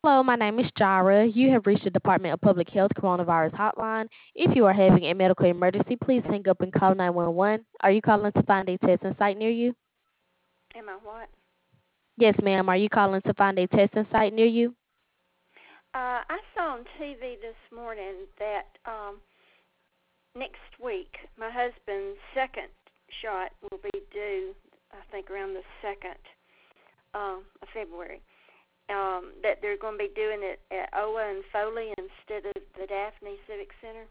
Hello, my name is Jara. You have reached the Department of Public Health Coronavirus Hotline. If you are having a medical emergency, please hang up and call 911. Are you calling to find a testing site near you? Am I what? Yes, ma'am. Are you calling to find a testing site near you? I saw on TV this morning that next week my husband's second shot will be due, I think, around the 2nd of February. That they're going to be doing it at Owa and Foley instead of the Daphne Civic Center.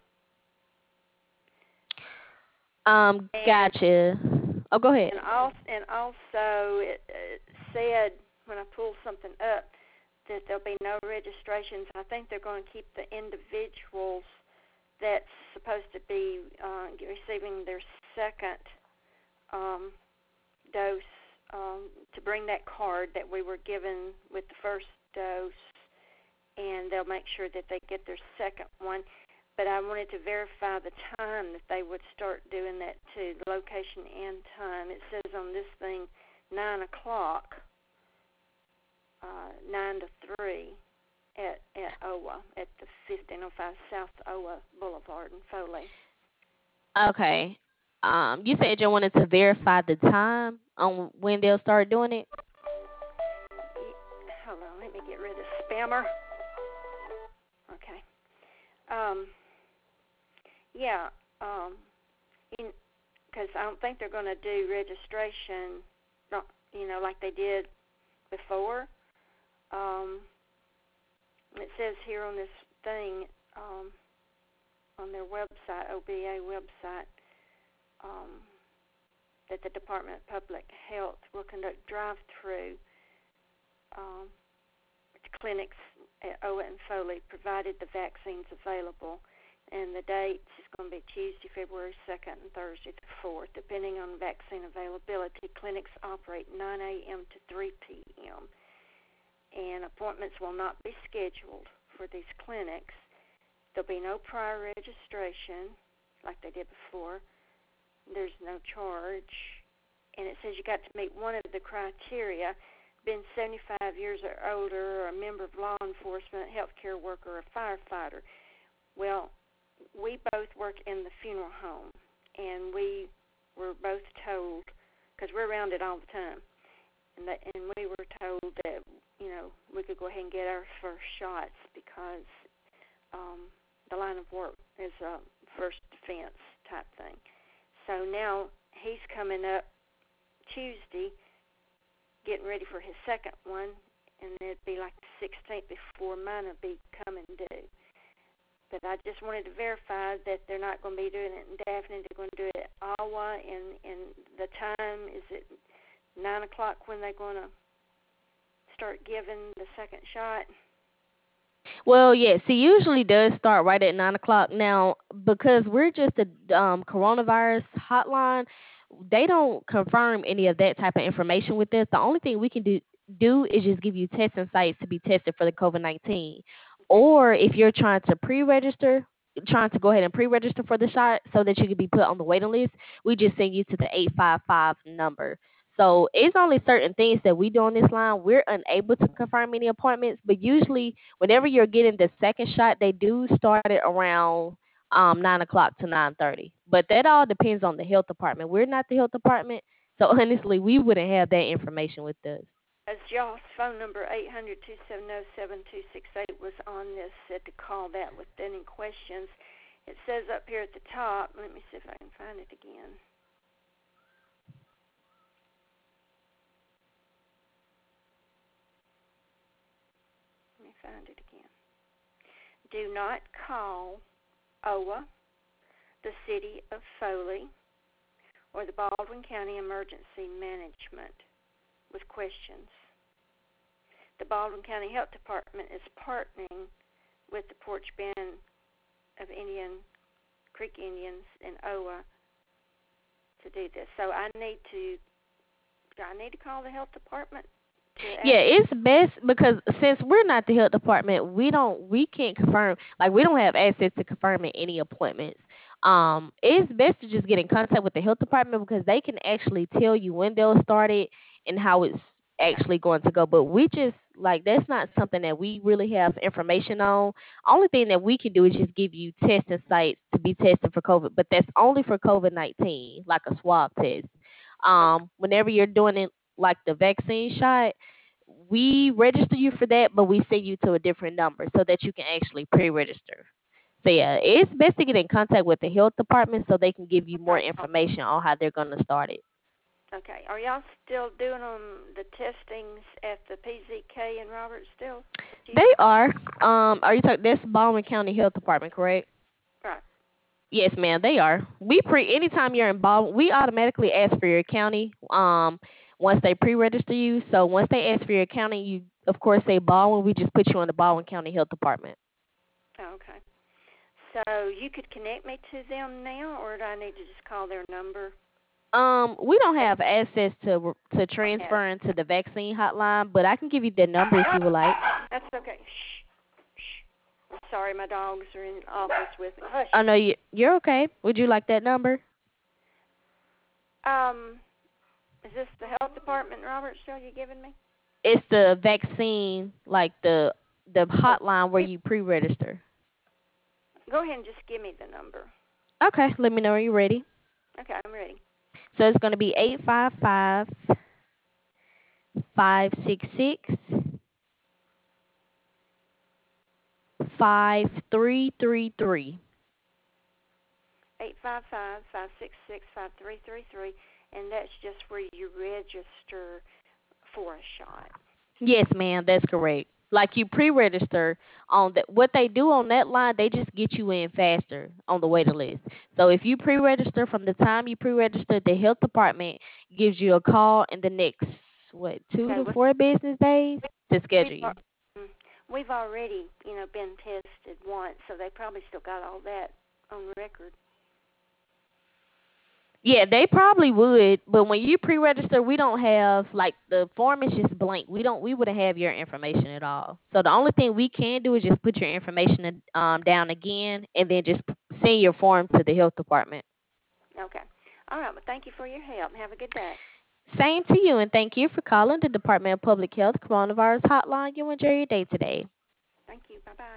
And Gotcha. Oh, go ahead. and also it said when I pulled something up that there'll be no registrations. I think they're going to keep the individuals that's supposed to be receiving their second dose to bring that card that we were given with the first dose, and they'll make sure that they get their second one. But I wanted to verify the time that they would start doing that too, the location and time. It says on this thing 9 o'clock, 9 to 3 at Owa, at the 1505 South Owa Boulevard in Foley. Okay. You said you wanted to verify the time on when they'll start doing it? Hold on, let me get rid of spammer. Okay. Um, yeah, because I don't think they're going to do registration, like they did before. It says here on this thing, on their website, OBA website, that the Department of Public Health will conduct drive-through clinics at Owa and Foley, provided the vaccine's available. And the dates is going to be Tuesday, February 2nd, and Thursday the 4th, depending on vaccine availability. Clinics operate 9 a.m. to 3 p.m. And appointments will not be scheduled for these clinics. There'll be no prior registration like they did before. There's no charge. And it says you got to meet one of the criteria: been 75 years or older, or a member of law enforcement, healthcare worker, or firefighter. Well, we both work in the funeral home, and we were both told, because we're around it all the time, and we were told that, we could go ahead and get our first shots because the line of work is a first defense type thing. So now he's coming up Tuesday, getting ready for his second one, and it'd be like the 16th before mine will be coming due. But I just wanted to verify that they're not going to be doing it in Daphne. They're going to do it at Owa, and the time, is it 9 o'clock when they're going to start giving the second shot? Well, yes, he usually does start right at 9 o'clock. Now, because we're just a coronavirus hotline, they don't confirm any of that type of information with us. The only thing we can do is just give you testing sites to be tested for the COVID-19. Okay. Or if you're trying to trying to go ahead and pre-register for the shot so that you can be put on the waiting list, we just send you to the 855 number. So it's only certain things that we do on this line. We're unable to confirm any appointments, but usually whenever you're getting the second shot, they do start it around 9 o'clock to 9:30. But that all depends on the health department. We're not the health department, so honestly, we wouldn't have that information with us. As y'all's phone number, 800-270-7268, was on this, said to call that with any questions. It says up here at the top, let me see if I can find it again. Let me find it again. Do not call Owa, the City of Foley, or the Baldwin County Emergency Management with questions. The Baldwin County Health Department is partnering with the Porch Band of Creek Indians in Owa to do this. So do I need to call the health department to Yeah, ask? it's best because since we're not the health department, we can't confirm, like we don't have access to confirming any appointments. It's best to just get in contact with the health department because they can actually tell you when they'll start it and how it's Okay. actually going to go. But we just Like that's not something that we really have information on. Only thing that we can do is just give you testing sites to be tested for COVID, but that's only for COVID-19, like a swab test. Whenever you're doing it like the vaccine shot, we register you for that, but we send you to a different number so that you can actually pre-register. So yeah, it's best to get in contact with the health department so they can give you more Okay. information on how they're going to start it. Okay. Are y'all still doing the testings at the PZK in Robert still? They are you talking? That's Baldwin County Health Department, correct? Right. Yes, ma'am. They are. Anytime you're in Baldwin, we automatically ask for your county. Once they pre-register you, so once they ask for your county, you of course say Baldwin. We just put you on the Baldwin County Health Department. Okay. So you could connect me to them now, or do I need to just call their number? We don't have access to transfer into the vaccine hotline, but I can give you the number if you would like. That's okay. Shh. Shh. I'm sorry, my dogs are in the office with me. Hush. Oh no, you're okay. Would you like that number? Is this the health department, Robert? Still you giving me? It's the vaccine, like the hotline where you pre-register. Go ahead and just give me the number. Okay, let me know when you're ready. Okay, I'm ready. So it's going to be 855-566-5333. 855-566-5333, and that's just where you register for a shot. Yes, ma'am, that's correct. Like you pre-register on what they do on that line, they just get you in faster on the waiting list. So if you pre-register from the time you pre-register, the health department gives you a call in the next 2 to 4 business days to schedule you. We've already, been tested once, so they probably still got all that on record. Yeah, they probably would, but when you pre-register, we don't have like the form is just blank. We wouldn't have your information at all. So the only thing we can do is just put your information down again, and then just send your form to the health department. Okay. All right. Well, thank you for your help. Have a good day. Same to you, and thank you for calling the Department of Public Health Coronavirus Hotline. You enjoy your day today. Thank you. Bye-bye.